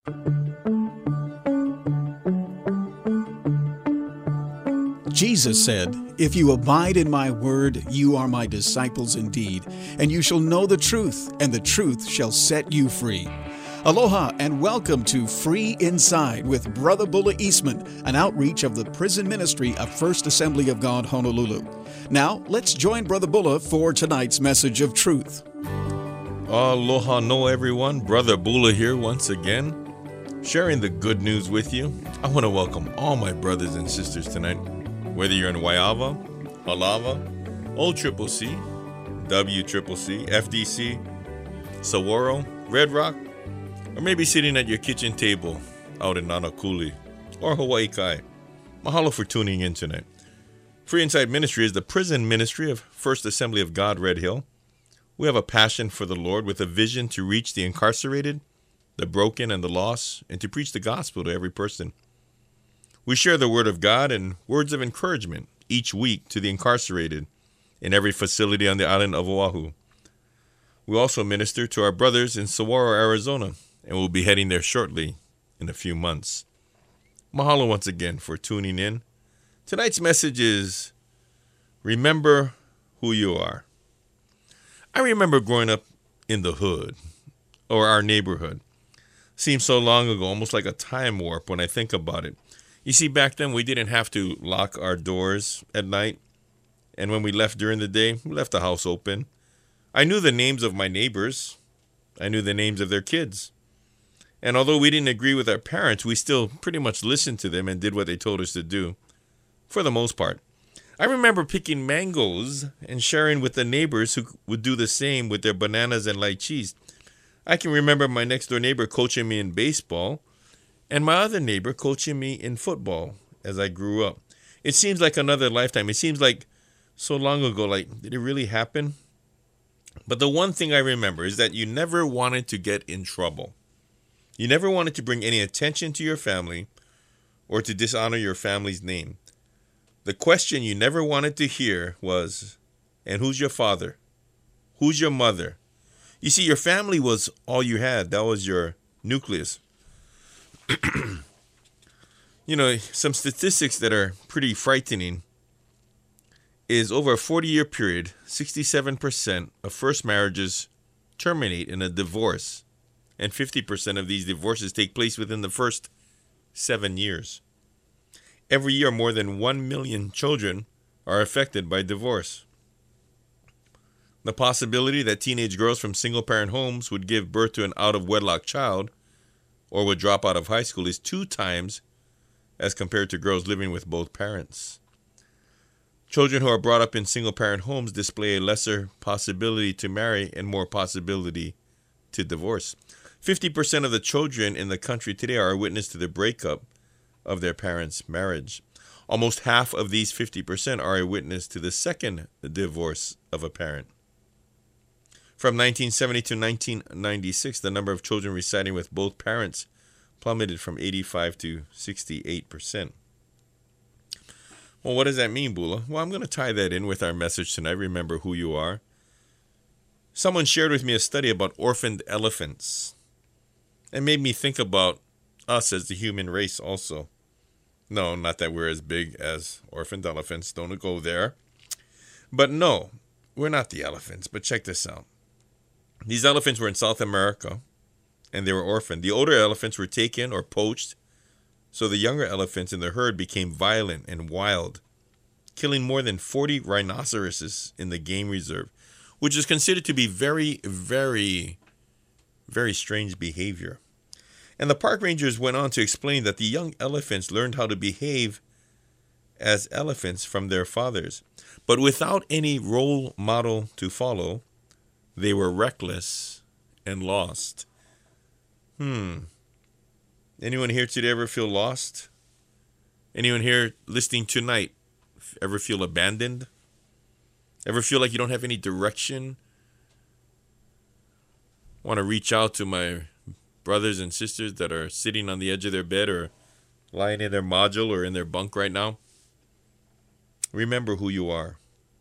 Jesus said, "If you abide in my word, you are my disciples indeed, and you shall know the truth, and the truth shall set you free." Aloha and welcome to Free Inside with Brother Bula Eastman, an outreach of the prison ministry of First Assembly of God, Honolulu. Now, let's join Brother Bula for tonight's message of truth. Aloha no everyone, Brother Bula here once again, sharing the good news with you. I want to welcome all my brothers and sisters tonight, whether you're in Waiawa, Halawa, Old Triple C, W Triple C, FDC, Saguaro, Red Rock, or maybe sitting at your kitchen table out in Nanakuli or Hawaii Kai. Mahalo for tuning in tonight. Free Inside Ministry is the prison ministry of First Assembly of God, Red Hill. We have a passion for the Lord with a vision to reach the incarcerated, the broken, and the lost, and to preach the gospel to every person. We share the word of God and words of encouragement each week to the incarcerated in every facility on the island of Oahu. We also minister to our brothers in Saguaro, Arizona, and we'll be heading there shortly in a few months. Mahalo once again for tuning in. Tonight's message is, remember who you are. I remember growing up in the hood, or our neighborhood. Seems so long ago, almost like a time warp when I think about it. You see, back then we didn't have to lock our doors at night, and when we left during the day, we left the house open. I knew the names of my neighbors. I knew the names of their kids. And although we didn't agree with our parents, we still pretty much listened to them and did what they told us to do, for the most part. I remember picking mangoes and sharing with the neighbors who would do the same with their bananas and lychees. I can remember my next door neighbor coaching me in baseball and my other neighbor coaching me in football as I grew up. It seems like another lifetime. It seems like so long ago, like, did it really happen? But the one thing I remember is that you never wanted to get in trouble. You never wanted to bring any attention to your family or to dishonor your family's name. The question you never wanted to hear was, and who's your father? Who's your mother? You see, your family was all you had. That was your nucleus. You know, some statistics that are pretty frightening is over a 40-year period, 67% of first marriages terminate in a divorce, and 50% of these divorces take place within the first 7 years. Every year, more than 1 million children are affected by divorce. The possibility that teenage girls from single-parent homes would give birth to an out-of-wedlock child or would drop out of high school is 2 times as compared to girls living with both parents. Children who are brought up in single-parent homes display a lesser possibility to marry and more possibility to divorce. 50% of the children in the country today are a witness to the breakup of their parents' marriage. Almost half of these 50% are a witness to the second divorce of a parent. From 1970 to 1996, the number of children residing with both parents plummeted from 85 to 68%. Well, what does that mean, Bula? Well, I'm going to tie that in with our message tonight. Remember who you are. Someone shared with me a study about orphaned elephants. It made me think about us as the human race also. No, not that we're as big as orphaned elephants. Don't go there. But no, we're not the elephants. But check this out. These elephants were in South America, and they were orphaned. The older elephants were taken or poached, so the younger elephants in the herd became violent and wild, killing more than 40 rhinoceroses in the game reserve, which is considered to be very, very, very strange behavior. And the park rangers went on to explain that the young elephants learned how to behave as elephants from their fathers. But without any role model to follow, they were reckless and lost. Anyone here today ever feel lost? Anyone here listening tonight ever feel abandoned? Ever feel like you don't have any direction? Want to reach out to my brothers and sisters that are sitting on the edge of their bed or lying in their module or in their bunk right now? Remember who you are.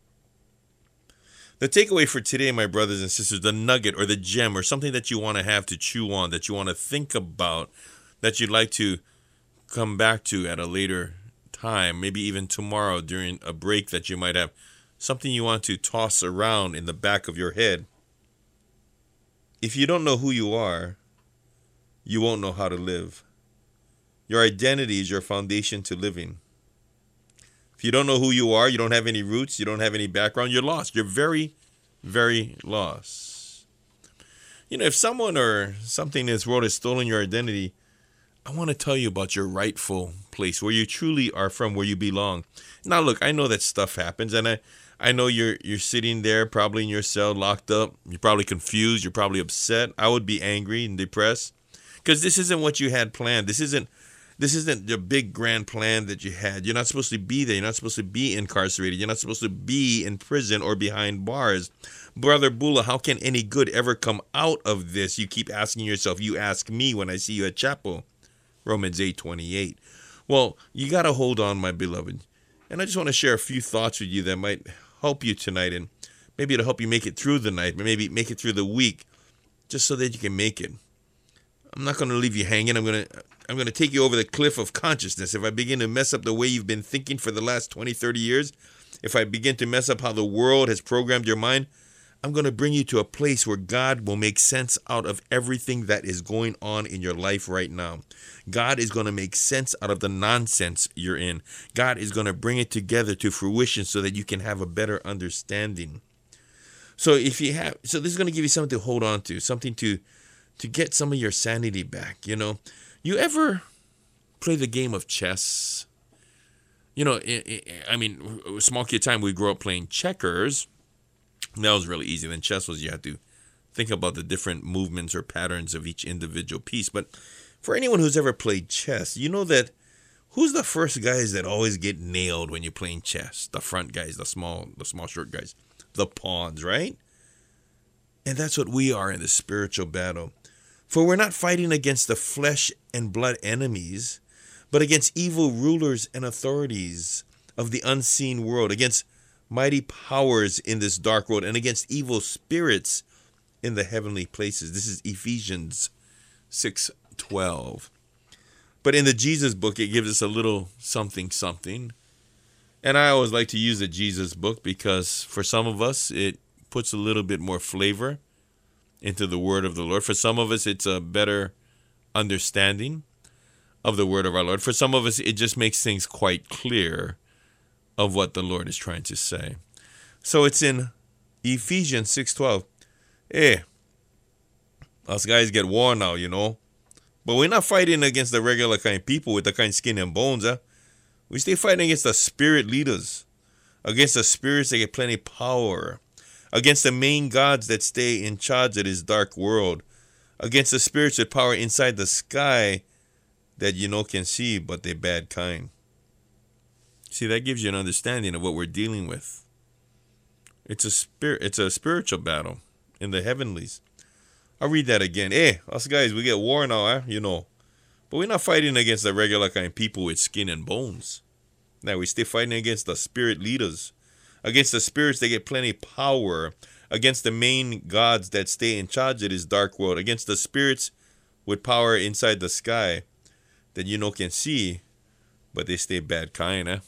The takeaway for today, my brothers and sisters, the nugget or the gem or something that you want to have to chew on, that you want to think about that you'd like to come back to at a later time, maybe even tomorrow during a break that you might have, something you want to toss around in the back of your head. If you don't know who you are, you won't know how to live. Your identity is your foundation to living. If you don't know who you are, you don't have any roots, you don't have any background, you're lost. You're very, very lost. If someone or something in this world has stolen your identity, I want to tell you about your rightful place, where you truly are from, where you belong. Now, look, I know that stuff happens, and I know you're sitting there probably in your cell locked up. You're probably confused. You're probably upset. I would be angry and depressed because this isn't what you had planned. This isn't the big grand plan that you had. You're not supposed to be there. You're not supposed to be incarcerated. You're not supposed to be in prison or behind bars. Brother Bula, how can any good ever come out of this? You keep asking yourself. You ask me when I see you at chapel. Romans 8:28. Well, you got to hold on, my beloved. And I just want to share a few thoughts with you that might help you tonight, and maybe it'll help you make it through the night, maybe make it through the week, just so that you can make it. I'm not going to leave you hanging. I'm going to take you over the cliff of consciousness. If I begin to mess up the way you've been thinking for the last 20, 30 years, if I begin to mess up how the world has programmed your mind, I'm going to bring you to a place where God will make sense out of everything that is going on in your life right now. God is going to make sense out of the nonsense you're in. God is going to bring it together to fruition so that you can have a better understanding. So this is going to give you something to hold on to, something to get some of your sanity back. You ever play the game of chess? Small kid time, we grew up playing checkers. That was really easy. Then chess was, you had to think about the different movements or patterns of each individual piece. But for anyone who's ever played chess, you know that who's the first guys that always get nailed when you're playing chess? The front guys, the small short guys, the pawns, right? And that's what we are in the spiritual battle. For we're not fighting against the flesh and blood enemies, but against evil rulers and authorities of the unseen world, against mighty powers in this dark world, and against evil spirits in the heavenly places. This is Ephesians 6:12. But in the Jesus book, it gives us a little something. And I always like to use the Jesus book because for some of us, it puts a little bit more flavor into the word of the Lord. For some of us, it's a better understanding of the word of our Lord. For some of us, it just makes things quite clear of what the Lord is trying to say. So it's in Ephesians 6:12. Hey, us guys get war now, But we're not fighting against the regular kind of people with the kind of skin and bones. We stay fighting against the spirit leaders, against the spirits that get plenty of power, against the main gods that stay in charge of this dark world, against the spirits with power inside the sky that can see, but they're bad kind. See, that gives you an understanding of what we're dealing with. It's a spiritual battle in the heavenlies. I'll read that again. Hey, us guys, we get war now, But we're not fighting against the regular kind of people with skin and bones. Now, we stay fighting against the spirit leaders, against the spirits that get plenty of power, against the main gods that stay in charge of this dark world, against the spirits with power inside the sky that can see, but they stay bad kind,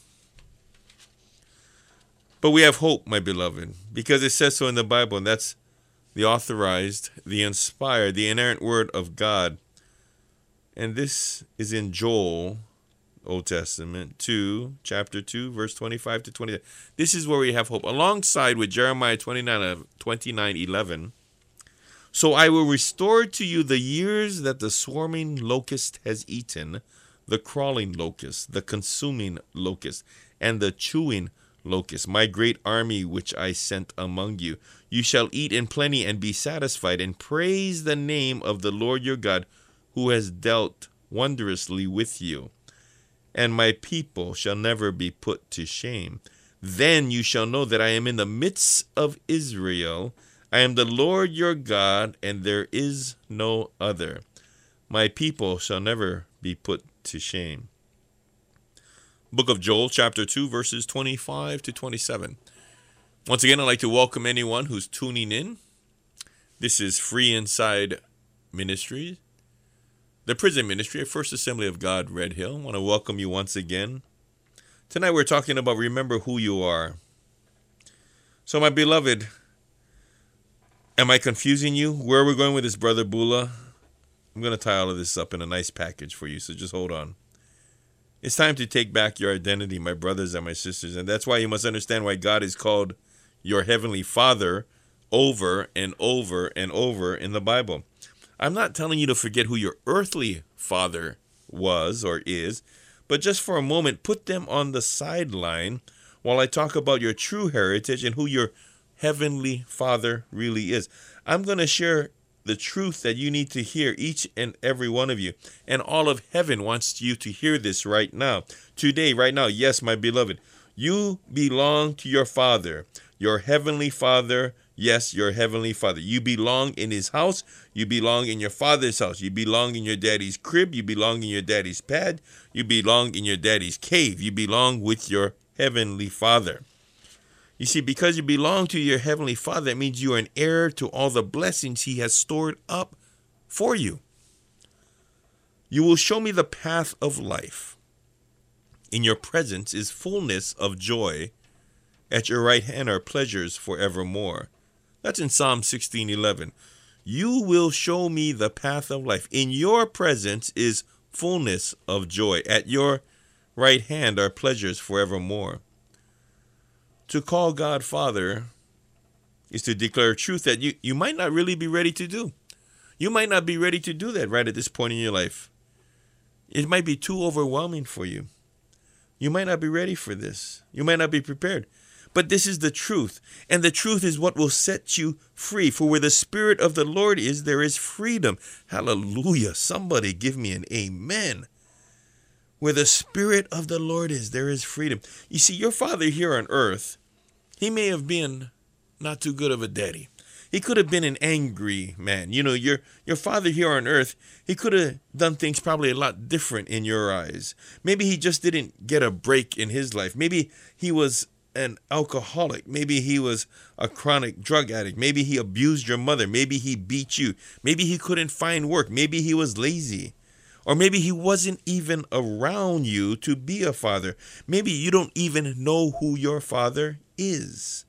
But we have hope, my beloved, because it says so in the Bible, and that's the authorized, the inspired, the inerrant word of God. And this is in Joel, Old Testament, chapter 2, verse 25 to 27. This is where we have hope, alongside with Jeremiah 29:11. So I will restore to you the years that the swarming locust has eaten, the crawling locust, the consuming locust, and the chewing locust, my great army which I sent among you. You shall eat in plenty and be satisfied, and praise the name of the Lord your God, who has dealt wondrously with you. And my people shall never be put to shame. Then you shall know that I am in the midst of Israel. I am the Lord your God, and there is no other. My people shall never be put to shame. Book of Joel, chapter 2, verses 25 to 27. Once again, I'd like to welcome anyone who's tuning in. This is Free Inside Ministries. the prison ministry at First Assembly of God, Red Hill. I want to welcome you once again. Tonight we're talking about remember who you are. So my beloved, am I confusing you? Where are we going with this, Brother Bula? I'm going to tie all of this up in a nice package for you, so just hold on. It's time to take back your identity, my brothers and my sisters, and that's why you must understand why God is called your Heavenly Father over and over and over in the Bible. I'm not telling you to forget who your earthly father was or is, but just for a moment, put them on the sideline while I talk about your true heritage and who your Heavenly Father really is. I'm going to share the truth that you need to hear, each and every one of you. And all of heaven wants you to hear this right now. Today, right now. Yes, my beloved, you belong to your Father, your Heavenly Father. Yes, your Heavenly Father. You belong in His house. You belong in your Father's house. You belong in your daddy's crib. You belong in your daddy's pad. You belong in your daddy's cave. You belong with your Heavenly Father. You see, because you belong to your Heavenly Father, that means you are an heir to all the blessings He has stored up for you. You will show me the path of life. In your presence is fullness of joy. At your right hand are pleasures forevermore. That's in Psalm 16:11. You will show me the path of life. In your presence is fullness of joy. At your right hand are pleasures forevermore. To call God Father is to declare truth that you might not really be ready to do. You might not be ready to do that right at this point in your life. It might be too overwhelming for you. You might not be ready for this. You might not be prepared. But this is the truth, and the truth is what will set you free. For where the Spirit of the Lord is, there is freedom. Hallelujah. Somebody give me an amen. Where the Spirit of the Lord is, there is freedom. You see, your father here on earth, he may have been not too good of a daddy. He could have been an angry man. You know, your father here on earth, he could have done things probably a lot different in your eyes. Maybe he just didn't get a break in his life. Maybe he was an alcoholic. Maybe he was a chronic drug addict. Maybe he abused your mother. Maybe he beat you. Maybe he couldn't find work. Maybe he was lazy. Or maybe he wasn't even around you to be a father. Maybe you don't even know who your father is.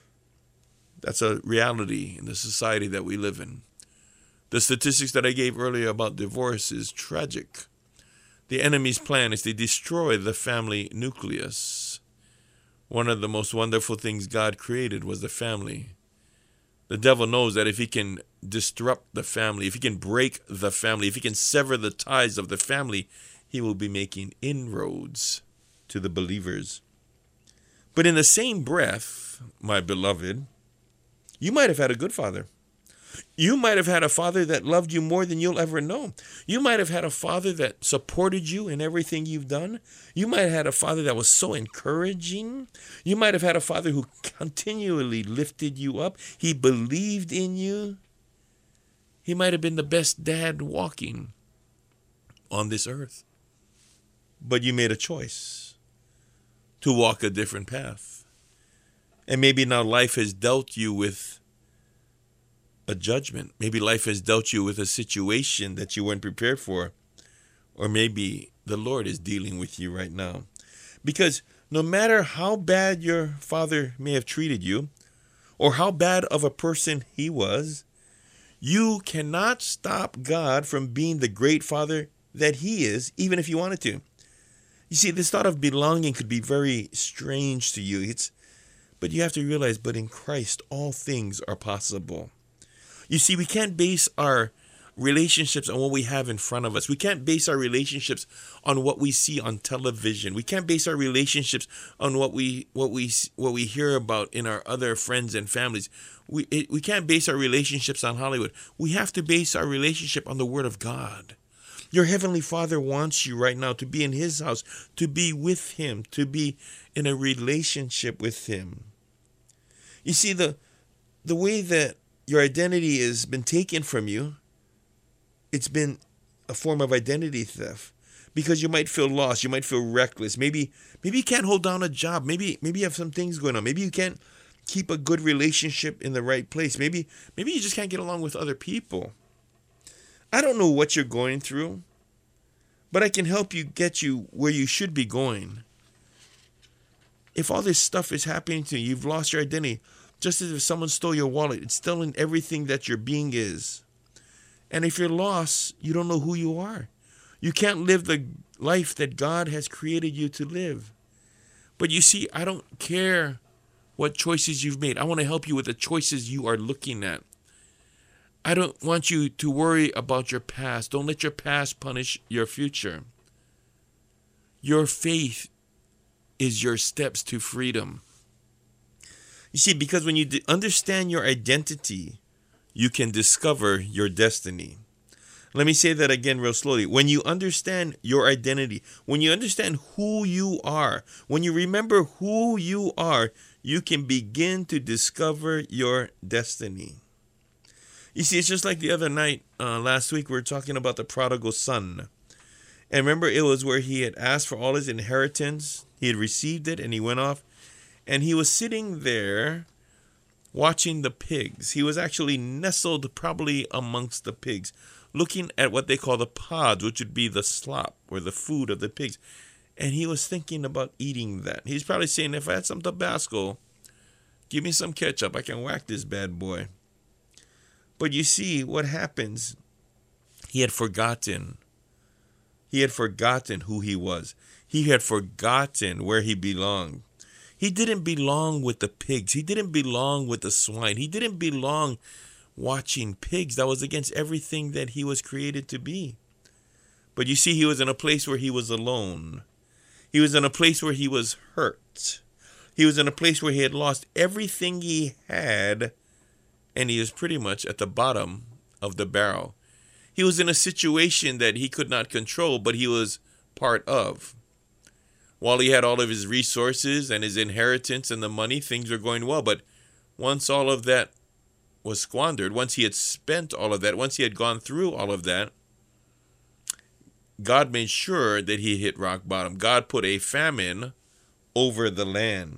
That's a reality in the society that we live in. The statistics that I gave earlier about divorce is tragic. The enemy's plan is to destroy the family nucleus. One of the most wonderful things God created was the family. The devil knows that if he can disrupt the family, if he can break the family, if he can sever the ties of the family, he will be making inroads to the believers. But in the same breath, my beloved, you might have had a good father. You might have had a father that loved you more than you'll ever know. You might have had a father that supported you in everything you've done. You might have had a father that was so encouraging. You might have had a father who continually lifted you up. He believed in you. He might have been the best dad walking on this earth. But you made a choice to walk a different path. And maybe now life has dealt you with a judgment. Maybe life has dealt you with a situation that you weren't prepared for. Or maybe the Lord is dealing with you right now. Because no matter how bad your father may have treated you, or how bad of a person he was, you cannot stop God from being the great father that he is, even if you wanted to. You see, this thought of belonging could be very strange to you. But you have to realize, but in Christ, all things are possible. You see, we can't base our relationships on what we have in front of us. We can't base our relationships on what we see on television. We can't base our relationships on what we hear about in our other friends and families. We can't base our relationships on Hollywood. We have to base our relationship on the Word of God. Your Heavenly Father wants you right now to be in His house, to be with Him, to be in a relationship with Him. You see, the way that your identity has been taken from you, it's been a form of identity theft, because you might feel lost. You might feel reckless. Maybe you can't hold down a job. Maybe you have some things going on. Maybe you can't keep a good relationship in the right place. Maybe you just can't get along with other people. I don't know what you're going through, but I can help you get you where you should be going. If all this stuff is happening to you, you've lost your identity, just as if someone stole your wallet, it's still in everything that your being is. And if you're lost, you don't know who you are. You can't live the life that God has created you to live. But you see, I don't care what choices you've made. I want to help you with the choices you are looking at. I don't want you to worry about your past. Don't let your past punish your future. Your faith is your steps to freedom. You see, because when you understand your identity, you can discover your destiny. Let me say that again real slowly. When you understand your identity, when you understand who you are, when you remember who you are, you can begin to discover your destiny. You see, it's just like the other night, last week, we were talking about the prodigal son. And remember, it was where he had asked for all his inheritance. He had received it and he went off. And he was sitting there watching the pigs. He was actually nestled probably amongst the pigs, looking at what they call the pods, which would be the slop or the food of the pigs. And he was thinking about eating that. He's probably saying, if I had some Tabasco, give me some ketchup, I can whack this bad boy. But you see what happens. He had forgotten. He had forgotten who he was. He had forgotten where he belonged. He didn't belong with the pigs. He didn't belong with the swine. He didn't belong watching pigs. That was against everything that he was created to be. But you see, he was in a place where he was alone. He was in a place where he was hurt. He was in a place where he had lost everything he had, and he was pretty much at the bottom of the barrel. He was in a situation that he could not control, but he was part of. While he had all of his resources and his inheritance and the money, things were going well. But once all of that was squandered, once he had spent all of that, once he had gone through all of that, God made sure that he hit rock bottom. God put a famine over the land.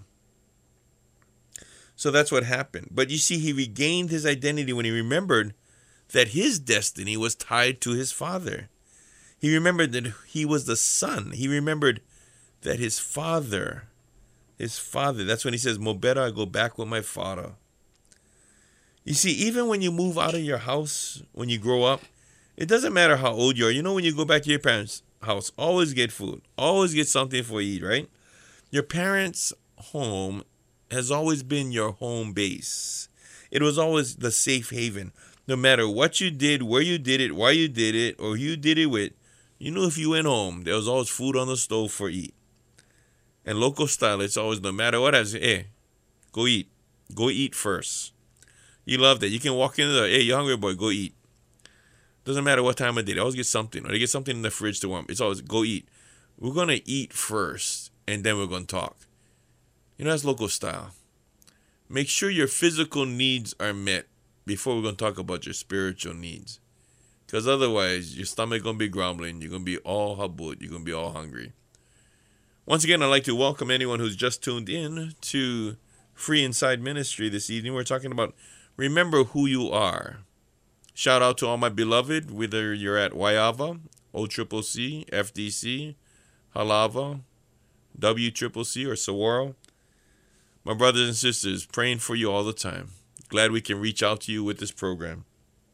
So that's what happened. But you see, he regained his identity when he remembered that his destiny was tied to his father. He remembered that he was the son. He remembered that his father, that's when he says, "Mo better I go back with my father." You see, even when you move out of your house, when you grow up, it doesn't matter how old you are. You know, when you go back to your parents' house, always get food. Always get something for you to eat, right? Your parents' home has always been your home base. It was always the safe haven. No matter what you did, where you did it, why you did it, or who you did it with, you knew if you went home, there was always food on the stove for eat. And local style, it's always, no matter what, I say, hey, go eat. Go eat first. You love that. You can walk in there, hey, you're hungry, boy, go eat. Doesn't matter what time of day. They always get something. Or they get something in the fridge to warm. It's always, go eat. We're going to eat first, and then we're going to talk. You know, that's local style. Make sure your physical needs are met before we're going to talk about your spiritual needs. Because otherwise, your stomach going to be grumbling. You're going to be all habut. You're going to be all hungry. Once again, I'd like to welcome anyone who's just tuned in to Free Inside Ministry this evening. We're talking about remember who you are. Shout out to all my beloved, whether you're at Waiava, OCCC, FDC, Halava, WCCC, or Saguaro. My brothers and sisters, praying for you all the time. Glad we can reach out to you with this program.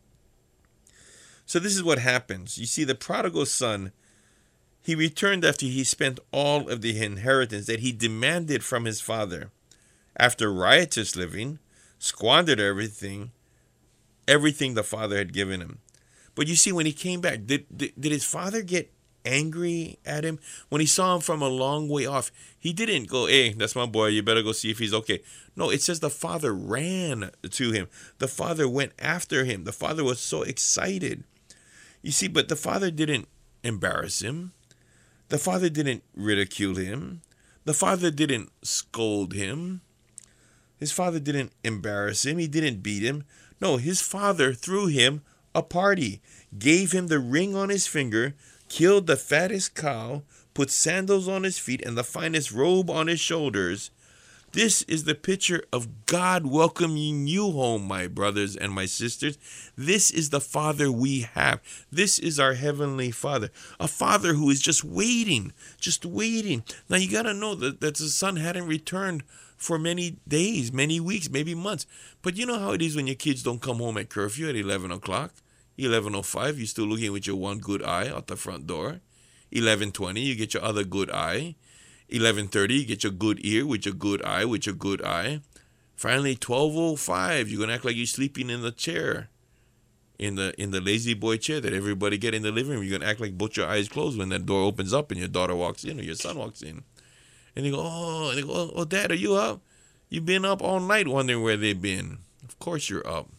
So this is what happens. You see, the prodigal son, he returned after he spent all of the inheritance that he demanded from his father. After riotous living, squandered everything the father had given him. But you see, when he came back, did his father get angry at him? When he saw him from a long way off, he didn't go, hey, that's my boy, you better go see if he's okay. No, it says the father ran to him. The father went after him. The father was so excited. You see, but the father didn't embarrass him. The father didn't ridicule him. The father didn't scold him. His father didn't embarrass him. He didn't beat him. No, his father threw him a party, gave him the ring on his finger, killed the fattest cow, put sandals on his feet and the finest robe on his shoulders, This is the picture of God welcoming you home, my brothers and my sisters. This is the Father we have. This is our Heavenly Father, a Father who is just waiting. Now you got to know that the Son hadn't returned for many days, many weeks, maybe months. But you know how it is when your kids don't come home at curfew at 11 o'clock, 11:05, you're still looking with your one good eye out the front door. 11:20, you get your other good eye. 11:30, you get your good ear with your good eye, Finally, 12:05, you're going to act like you're sleeping in the chair, in the lazy boy chair that everybody get in the living room. You're going to act like both your eyes closed when that door opens up and your daughter walks in or your son walks in. And they go, oh, Dad, are you up? You've been up all night wondering where they've been. Of course you're up.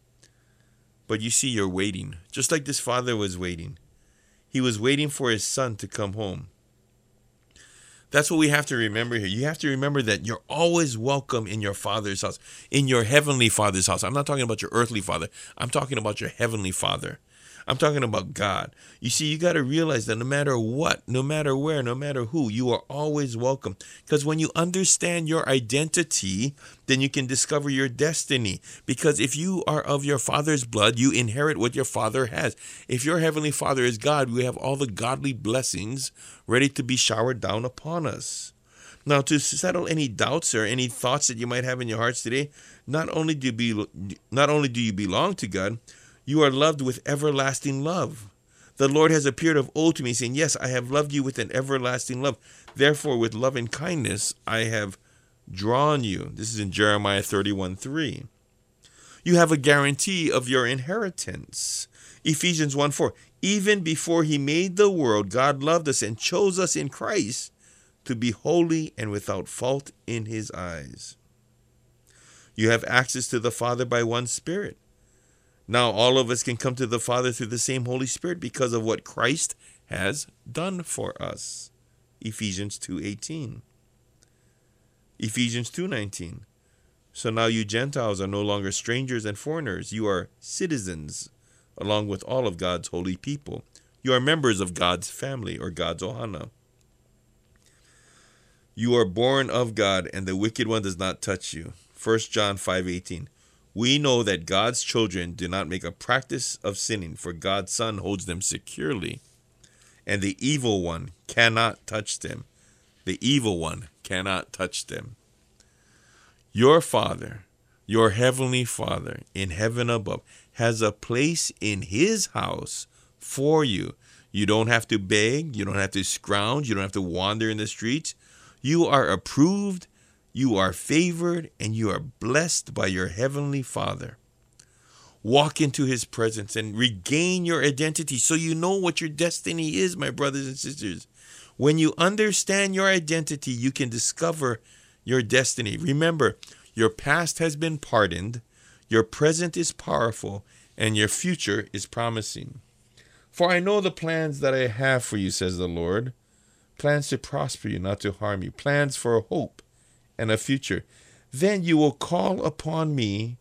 But you see, you're waiting, just like this father was waiting. He was waiting for his son to come home. That's what we have to remember here. You have to remember that you're always welcome in your Father's house, in your Heavenly Father's house. I'm not talking about your earthly father. I'm talking about your Heavenly Father. I'm talking about God. You see, you got to realize that no matter what, no matter where, no matter who, you are always welcome. Because when you understand your identity, then you can discover your destiny. Because if you are of your Father's blood, you inherit what your Father has. If your Heavenly Father is God, we have all the godly blessings ready to be showered down upon us. Now, to settle any doubts or any thoughts that you might have in your hearts today, not only do you belong to God, you are loved with everlasting love. The Lord has appeared of old to me, saying, yes, I have loved you with an everlasting love. Therefore, with love and kindness, I have drawn you. This is in Jeremiah 31:3. You have a guarantee of your inheritance. Ephesians 1:4. Even before he made the world, God loved us and chose us in Christ to be holy and without fault in his eyes. You have access to the Father by one Spirit. Now all of us can come to the Father through the same Holy Spirit because of what Christ has done for us. Ephesians 2:18. Ephesians 2:19. So now you Gentiles are no longer strangers and foreigners. You are citizens along with all of God's holy people. You are members of God's family, or God's ohana. You are born of God, and the wicked one does not touch you. 1 John 5:18. We know that God's children do not make a practice of sinning, for God's Son holds them securely, and the evil one cannot touch them. The evil one cannot touch them. Your Father, your Heavenly Father in heaven above, has a place in his house for you. You don't have to beg. You don't have to scrounge. You don't have to wander in the streets. You are approved. You are favored, and you are blessed by your Heavenly Father. Walk into his presence and regain your identity so you know what your destiny is, my brothers and sisters. When you understand your identity, you can discover your destiny. Remember, your past has been pardoned, your present is powerful, and your future is promising. For I know the plans that I have for you, says the Lord, plans to prosper you, not to harm you, plans for a hope and a future. Then you will call upon me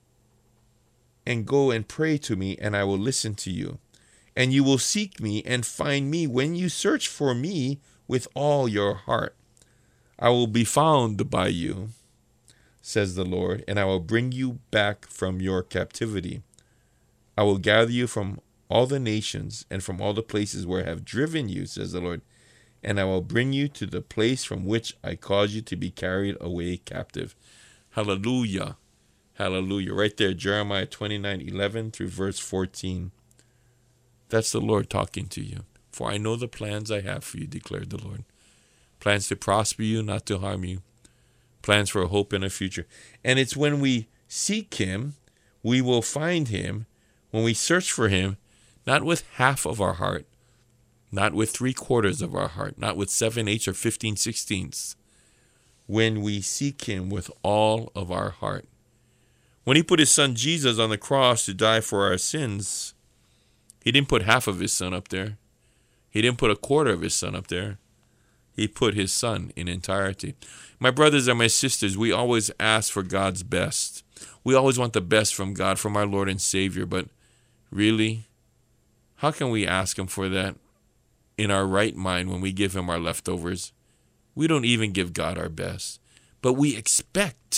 and go and pray to me, and I will listen to you. And you will seek me and find me when you search for me with all your heart. I will be found by you, says the Lord, and I will bring you back from your captivity. I will gather you from all the nations and from all the places where I have driven you, says the Lord, and I will bring you to the place from which I caused you to be carried away captive. Hallelujah. Hallelujah. Right there, Jeremiah 29:11 through verse 14. That's the Lord talking to you. For I know the plans I have for you, declared the Lord. Plans to prosper you, not to harm you. Plans for a hope and a future. And it's when we seek him, we will find him. When we search for him, not with half of our heart, not with 3/4 of our heart, not with 7/8 or 15/16. When we seek him with all of our heart. When he put his son Jesus on the cross to die for our sins, he didn't put half of his son up there. He didn't put 1/4 of his son up there. He put his son in entirety. My brothers and my sisters, we always ask for God's best. We always want the best from God, from our Lord and Savior. But really, how can we ask him for that in our right mind when we give him our leftovers? We don't even give God our best. but we expect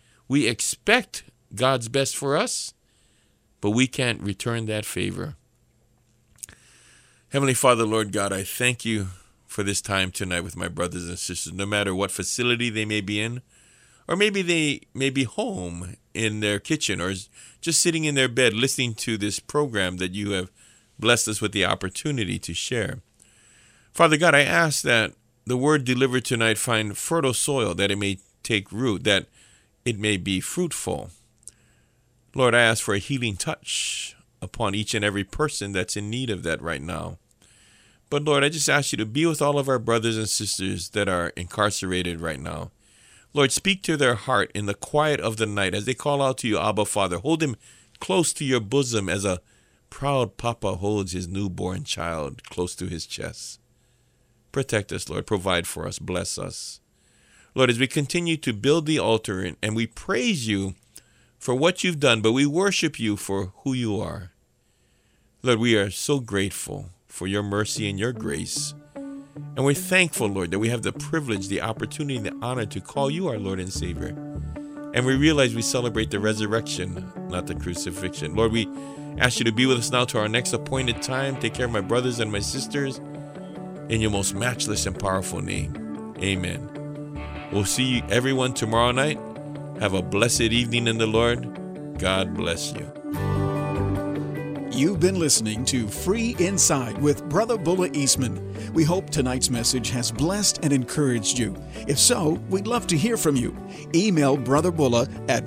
God's best for us, but we can't return that favor. Heavenly Father, Lord God, I thank you for this time tonight with my brothers and sisters, no matter what facility they may be in, or maybe they may be home in their kitchen or just sitting in their bed listening to this program that you have blessed us with the opportunity to share. Father God, I ask that the word delivered tonight find fertile soil, that it may take root, that it may be fruitful. Lord, I ask for a healing touch upon each and every person that's in need of that right now. But Lord, I just ask you to be with all of our brothers and sisters that are incarcerated right now. Lord, speak to their heart in the quiet of the night as they call out to you, Abba, Father. Hold them close to your bosom as a proud papa holds his newborn child close to his chest. Protect us, Lord. Provide for us. Bless us. Lord, as we continue to build the altar and we praise you for what you've done, but we worship you for who you are. Lord, we are so grateful for your mercy and your grace. And we're thankful, Lord, that we have the privilege, the opportunity, and the honor to call you our Lord and Savior. And we realize we celebrate the resurrection, not the crucifixion. Lord, we ask you to be with us now to our next appointed time. Take care of my brothers and my sisters. In your most matchless and powerful name. Amen. We'll see everyone tomorrow night. Have a blessed evening in the Lord. God bless you. You've been listening to Free Inside with Brother Bulla Eastman. We hope tonight's message has blessed and encouraged you. If so, we'd love to hear from you. Email Brother Bulla at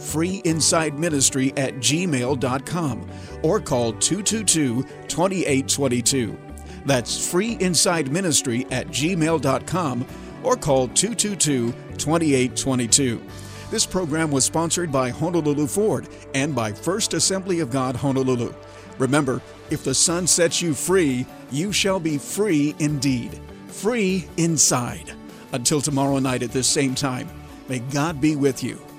freeinsideministry@gmail.com or call 222-2822. That's freeinsideministry@gmail.com or call 222-2822. This program was sponsored by Honolulu Ford and by First Assembly of God, Honolulu. Remember, if the Son sets you free, you shall be free indeed. Free inside. Until tomorrow night at this same time, may God be with you.